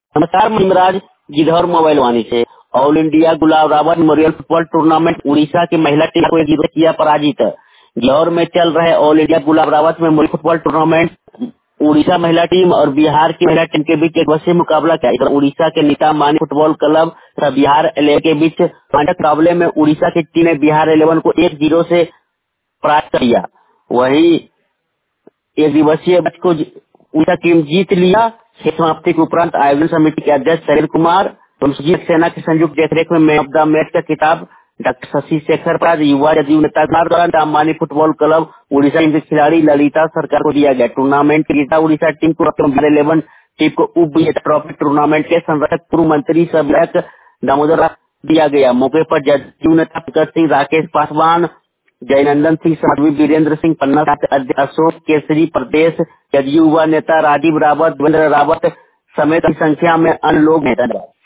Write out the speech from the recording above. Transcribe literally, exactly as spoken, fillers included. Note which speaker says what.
Speaker 1: नमस्कार महिमराज गिधौर मोबाइल वाणी से। All India Gulab Rawat memorial football tournament Orissa की महिला टीम को एक जीरो किया पराजित। गिधौर में चल रहे all India Gulab Rawat memorial football tournament Orissa महिला टीम और बिहार की महिला टीम के बीच एक दिवसीय मुकाबला किया। इधर उड़ीसा के नीता मानी फुटबॉल क्लब तथा बिहार इलेवन के बीच मुकाबले में उड़ीसा की टीम ने बिहार इलेवन को एक जीरो से पराजित किया। वही एक दिवसीय मैच को उनका टीम जीत लिया। खेल समाप्ति के उपरांत आयोजन समिति के अध्यक्ष शैलेंद्र कुमार एवं सुजीत सेना की संयुक्त देखरेख में मैन ऑफ द मैच का खिताब डॉक्टर शशि शेखर प्रसाद, युवा जदयू नेता द्वारा Ambani football club Orissa team के खिलाड़ी ललिता सरकार को दिया गया। टूर्नामेंट की जीता उड़ीसा टीम को इलेवन टीम को उप विजेता ट्रॉफी टूर्नामेंट के संरक्षक पूर्व मंत्री सब दामोदर दिया गया। मौके पर जदयू नेता पंकज सिंह, राकेश पासवान, जयनंदन सिंह, साध्वी वीरेंद्र सिंह पन्ना, अध्यक्ष अशोक केसरी, प्रदेश जदयू युवा नेता राजीव रावत, देवेंद्र रावत समेत संख्या में अन्य लोग हैं।